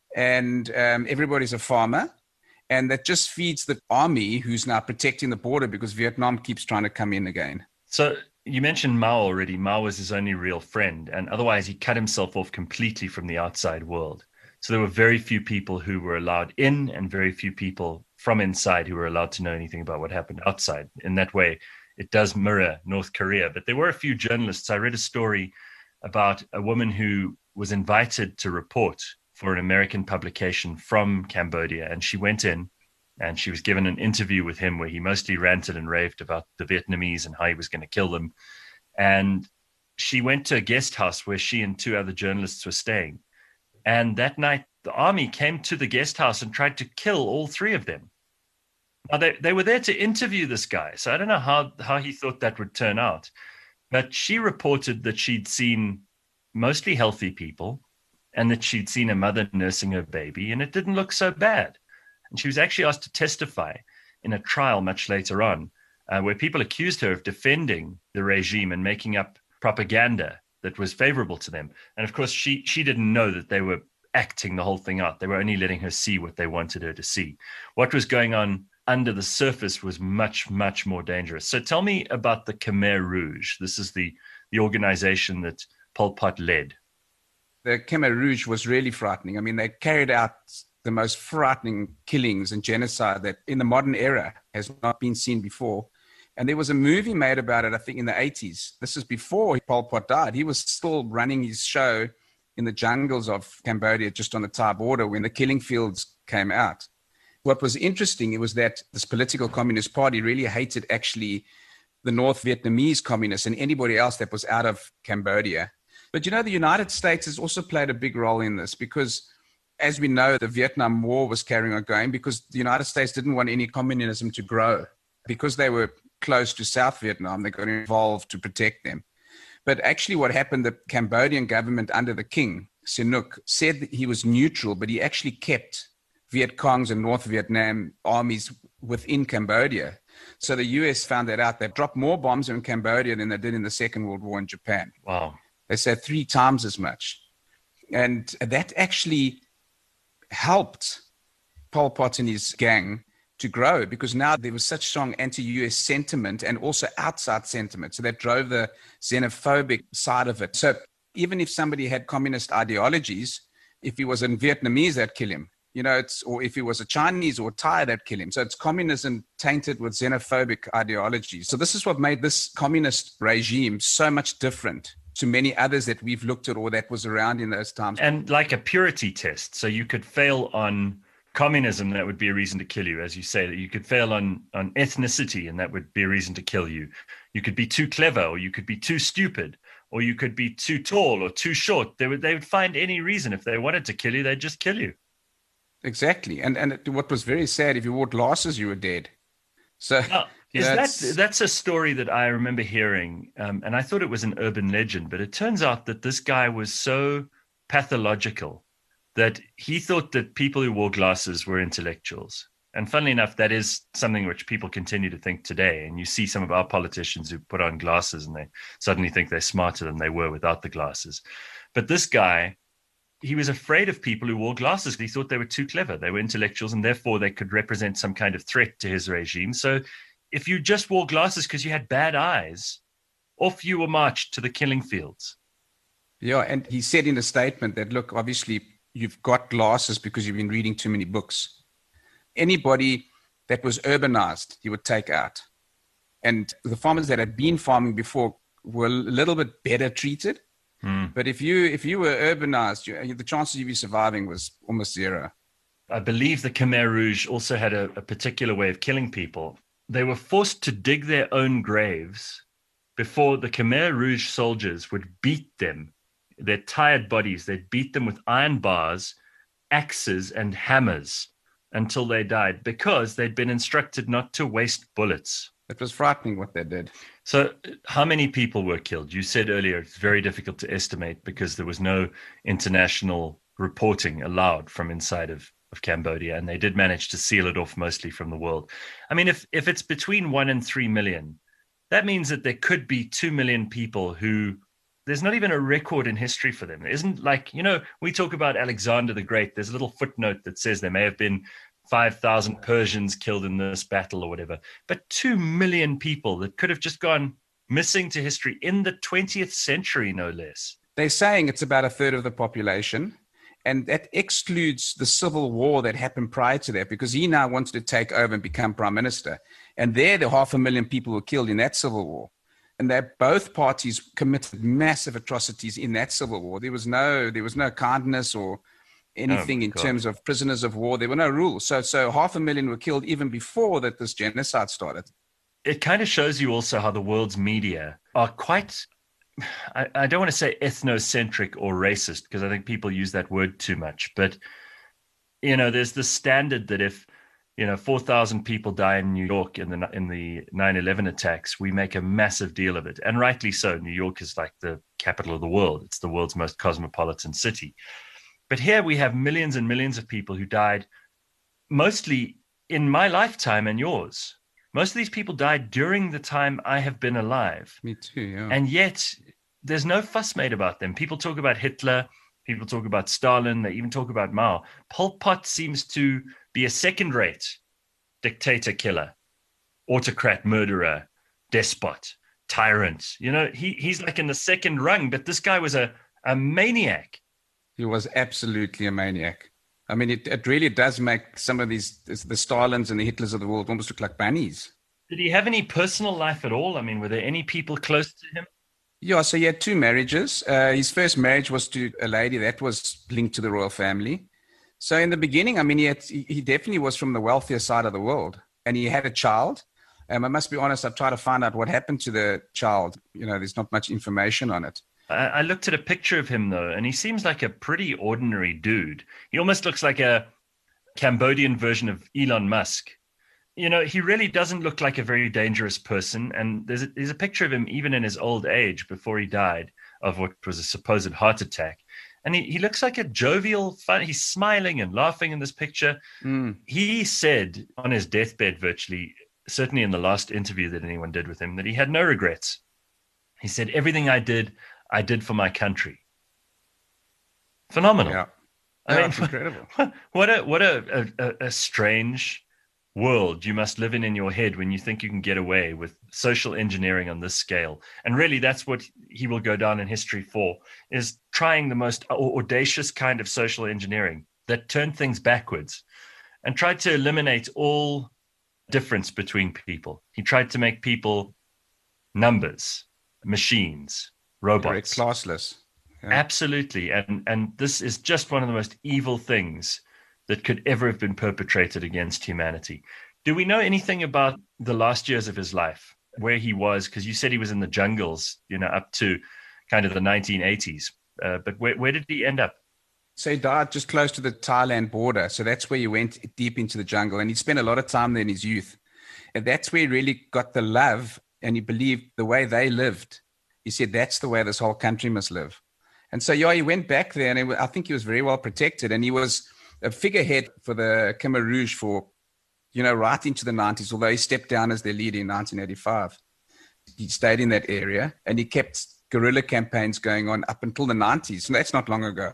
and everybody's a farmer. And that just feeds the army who's now protecting the border because Vietnam keeps trying to come in again. So you mentioned Mao already. Mao was his only real friend. And otherwise, he cut himself off completely from the outside world. So there were very few people who were allowed in and very few people from inside who were allowed to know anything about what happened outside. In that way, it does mirror North Korea. But there were a few journalists. I read a story about a woman who was invited to report for an American publication from Cambodia. And she went in and she was given an interview with him where he mostly ranted and raved about the Vietnamese and how he was going to kill them. And she went to a guest house where she and two other journalists were staying. And that night, the army came to the guest house and tried to kill all three of them. Now, they were there to interview this guy, so I don't know how he thought that would turn out. But she reported that she'd seen mostly healthy people and that she'd seen a mother nursing her baby, and it didn't look so bad. And she was actually asked to testify in a trial much later on, where people accused her of defending the regime and making up propaganda that was favorable to them. And of course, she didn't know that they were acting the whole thing out. They were only letting her see what they wanted her to see. What was going on under the surface was much, much more dangerous. So tell me about the Khmer Rouge. This is the organization that Pol Pot led. The Khmer Rouge was really frightening. I mean, they carried out the most frightening killings and genocide that in the modern era has not been seen before. And there was a movie made about it, I think, in the 80s. This is before Pol Pot died. He was still running his show in the jungles of Cambodia, just on the Thai border, when the killing fields came out. What was interesting, it was that this political Communist Party really hated actually the North Vietnamese communists and anybody else that was out of Cambodia. But the United States has also played a big role in this because, as we know, the Vietnam War was carrying on going because the United States didn't want any communism to grow. Because they were close to South Vietnam, they got involved to protect them. But actually what happened, the Cambodian government under the king, Sihanouk, said that he was neutral, but he actually kept Viet Congs and North Vietnam armies within Cambodia. So the US found that out. They dropped more bombs in Cambodia than they did in the Second World War in Japan. Wow. They said 3 times as much. And that actually helped Pol Pot and his gang to grow, because now there was such strong anti-US sentiment and also outside sentiment. So that drove the xenophobic side of it. So even if somebody had communist ideologies, if he was a Vietnamese, they'd kill him. Or if he was a Chinese or Thai, they'd kill him. So it's communism tainted with xenophobic ideologies. So this is what made this communist regime so much different to many others that we've looked at or that was around in those times. And like a purity test. So you could fail on communism, that would be a reason to kill you. As you say, that you could fail on ethnicity, and that would be a reason to kill you. You could be too clever, or you could be too stupid, or you could be too tall or too short. They would find any reason. If they wanted to kill you, they'd just kill you. Exactly. And what was very sad, if you wore glasses, you were dead. So that's a story that I remember hearing, and I thought it was an urban legend, but it turns out that this guy was so pathological that he thought that people who wore glasses were intellectuals. And funnily enough, that is something which people continue to think today. And you see some of our politicians who put on glasses and they suddenly think they're smarter than they were without the glasses. But this guy, he was afraid of people who wore glasses. He thought they were too clever. They were intellectuals, and therefore they could represent some kind of threat to his regime. So if you just wore glasses because you had bad eyes, off you were marched to the killing fields. Yeah, and he said in a statement that, look, obviously you've got glasses because you've been reading too many books. Anybody that was urbanized, he would take out. And the farmers that had been farming before were a little bit better treated. But if you were urbanized, the chances of you surviving was almost zero. I believe the Khmer Rouge also had a particular way of killing people. They were forced to dig their own graves before the Khmer Rouge soldiers would beat them, their tired bodies. They'd beat them with iron bars, axes, and hammers until they died, because they'd been instructed not to waste bullets. It was frightening what they did. So how many people were killed? You said earlier it's very difficult to estimate because there was no international reporting allowed from inside of Cambodia, and they did manage to seal it off mostly from the world. I mean, if it's between 1 and 3 million, that means that there could be 2 million people who there's not even a record in history for them. It isn't like, we talk about Alexander the Great. There's a little footnote that says there may have been 5,000 Persians killed in this battle or whatever. But 2 million people that could have just gone missing to history in the 20th century, no less. They're saying it's about a third of the population. And that excludes the civil war that happened prior to that, because he now wanted to take over and become prime minister. And there, the 500,000 people were killed in that civil war. And that both parties committed massive atrocities in that civil war. There was no kindness or anything in terms of prisoners of war. There were no rules. So 500,000 were killed even before that this genocide started. It kind of shows you also how the world's media are quite, I don't want to say ethnocentric or racist, because I think people use that word too much. But, there's the standard that if, 4,000 people die in New York in the 9/11 attacks, we make a massive deal of it. And rightly so. New York is like the capital of the world. It's the world's most cosmopolitan city. But here we have millions and millions of people who died, mostly in my lifetime and yours. Most of these people died during the time I have been alive. Me too, yeah. And yet there's no fuss made about them. People talk about Hitler. People talk about Stalin. They even talk about Mao. Pol Pot seems to be a second-rate dictator killer, autocrat murderer, despot, tyrant. He's like in the second rung, but this guy was a maniac. He was absolutely a maniac. I mean, it really does make some of the Stalins and the Hitlers of the world almost look like bunnies. Did he have any personal life at all? I mean, were there any people close to him? Yeah, so he had 2 marriages. His first marriage was to a lady that was linked to the royal family. So in the beginning, I mean, he definitely was from the wealthier side of the world, and he had a child. I must be honest, I've tried to find out what happened to the child. There's not much information on it. I looked at a picture of him, though, and he seems like a pretty ordinary dude. He almost looks like a Cambodian version of Elon Musk. He really doesn't look like a very dangerous person. And there's a picture of him even in his old age before he died of what was a supposed heart attack. And he looks like a jovial, fun. He's smiling and laughing in this picture. He said on his deathbed virtually, certainly in the last interview that anyone did with him, that he had no regrets. He said, everything I did for my country. Phenomenal. Yeah. I mean, it's incredible. What a strange world you must live in your head when you think you can get away with social engineering on this scale. And really, that's what he will go down in history for, is trying the most audacious kind of social engineering that turned things backwards and tried to eliminate all difference between people. He tried to make people numbers, machines, robots. Very classless. Yeah. Absolutely. And this is just one of the most evil things that could ever have been perpetrated against humanity. Do we know anything about the last years of his life, where he was? Because you said he was in the jungles, up to kind of the 1980s. But where did he end up? So he died just close to the Thailand border. So that's where he went deep into the jungle. And he spent a lot of time there in his youth. And that's where he really got the love. And he believed the way they lived. He said, that's the way this whole country must live. And so, he went back there. And I think he was very well protected. And he was a figurehead for the Khmer Rouge for, right into the 90s, although he stepped down as their leader in 1985. He stayed in that area and he kept guerrilla campaigns going on up until the 90s. And that's not long ago.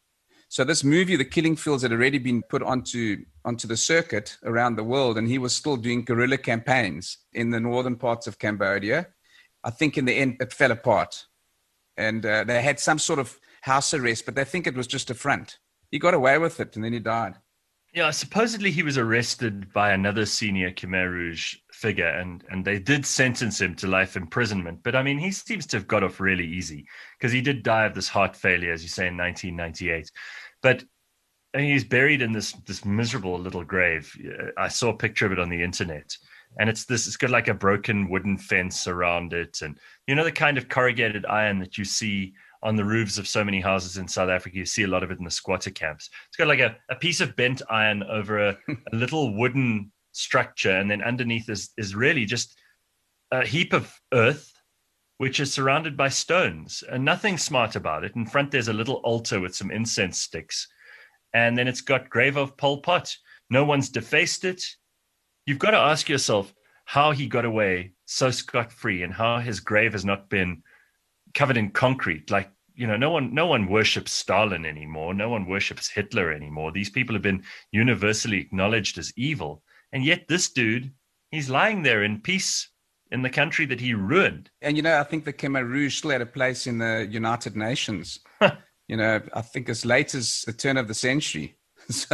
So this movie, The Killing Fields, had already been put onto the circuit around the world, and he was still doing guerrilla campaigns in the northern parts of Cambodia. I think in the end, it fell apart. And they had some sort of house arrest, but they think it was just a front. He got away with it, and then he died. Yeah, supposedly he was arrested by another senior Khmer Rouge figure, and they did sentence him to life imprisonment. But, I mean, he seems to have got off really easy because he did die of this heart failure, as you say, in 1998. But he's buried in this miserable little grave. I saw a picture of it on the internet, and it's got like a broken wooden fence around it. And, the kind of corrugated iron that you see on the roofs of so many houses in South Africa. You see a lot of it in the squatter camps. It's got like a piece of bent iron over a little wooden structure. And then underneath is really just a heap of earth, which is surrounded by stones, and nothing smart about it. In front, there's a little altar with some incense sticks. And then it's got grave of Pol Pot. No one's defaced it. You've got to ask yourself how he got away so scot-free and how his grave has not been covered in concrete. Like, no one worships Stalin anymore. No one worships Hitler anymore. These people have been universally acknowledged as evil. And yet this dude, he's lying there in peace in the country that he ruined. And, I think the Khmer Rouge still had a place in the United Nations, I think as late as the turn of the century. So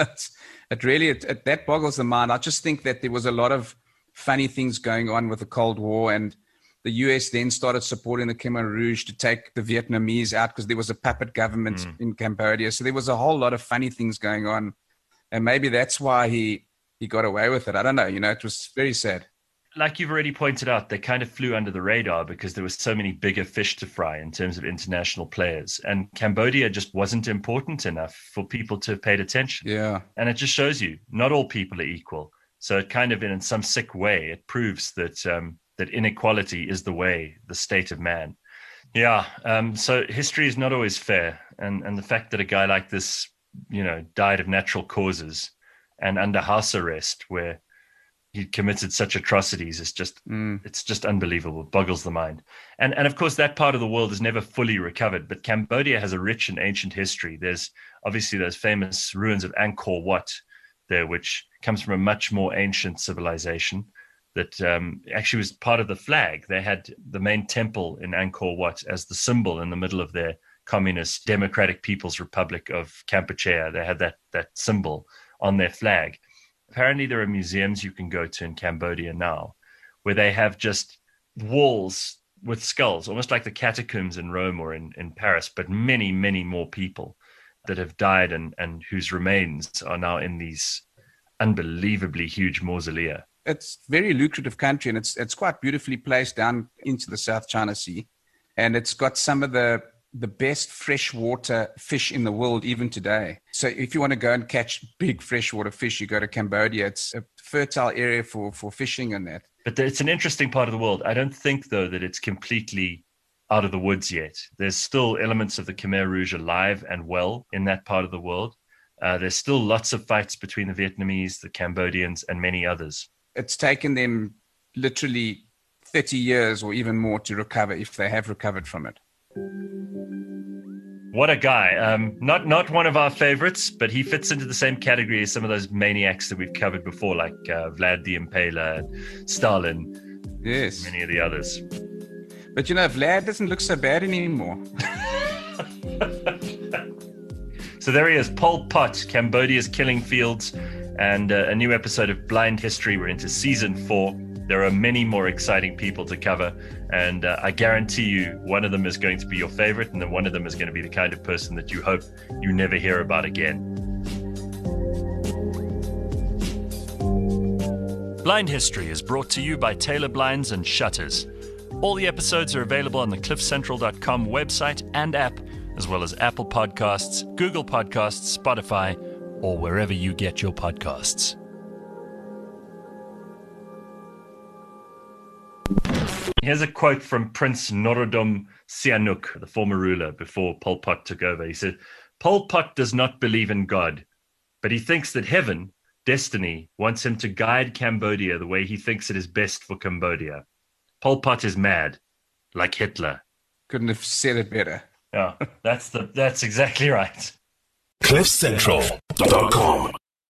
that boggles the mind. I just think that there was a lot of funny things going on with the Cold War, and the US then started supporting the Khmer Rouge to take the Vietnamese out because there was a puppet government in Cambodia. So there was a whole lot of funny things going on. And maybe that's why he got away with it. I don't know. It was very sad. Like you've already pointed out, they kind of flew under the radar because there was so many bigger fish to fry in terms of international players. And Cambodia just wasn't important enough for people to have paid attention. Yeah. And it just shows you not all people are equal. So it kind of, in some sick way, it proves that that inequality is the state of man. Yeah. So history is not always fair. And the fact that a guy like this, died of natural causes and under house arrest where he committed such atrocities is just, it's just unbelievable. It boggles the mind. And of course, that part of the world is never fully recovered, but Cambodia has a rich and ancient history. There's obviously those famous ruins of Angkor Wat there, which comes from a much more ancient civilization that actually was part of the flag. They had the main temple in Angkor Wat as the symbol in the middle of their communist Democratic People's Republic of Kampuchea. They had that symbol on their flag. Apparently there are museums you can go to in Cambodia now where they have just walls with skulls, almost like the catacombs in Rome or in Paris, but many, many more people that have died and whose remains are now in these unbelievably huge mausolea. It's a very lucrative country, and it's quite beautifully placed down into the South China Sea. And it's got some of the best freshwater fish in the world even today. So if you want to go and catch big freshwater fish, you go to Cambodia. It's a fertile area for fishing and that. But it's an interesting part of the world. I don't think, though, that it's completely out of the woods yet. There's still elements of the Khmer Rouge alive and well in that part of the world. There's still lots of fights between the Vietnamese, the Cambodians, and many others. It's taken them literally 30 years or even more to recover, if they have recovered from it. What a guy. Not one of our favorites, but he fits into the same category as some of those maniacs that we've covered before, like Vlad the Impaler, Stalin, yes, many of the others. But Vlad doesn't look so bad anymore. So there he is, Pol Pot, Cambodia's Killing Fields, and a new episode of Blind History. We're into season 4. There are many more exciting people to cover, and I guarantee you one of them is going to be your favorite, and then one of them is going to be the kind of person that you hope you never hear about again. Blind History is brought to you by Taylor Blinds and Shutters. All the episodes are available on the cliffcentral.com website and app, as well as Apple Podcasts, Google Podcasts, Spotify, or wherever you get your podcasts. Here's a quote from Prince Norodom Sihanouk, the former ruler, before Pol Pot took over. He said, "Pol Pot does not believe in God, but he thinks that heaven, destiny, wants him to guide Cambodia the way he thinks it is best for Cambodia. Pol Pot is mad, like Hitler." Couldn't have said it better. Yeah, that's exactly right. CliffCentral.com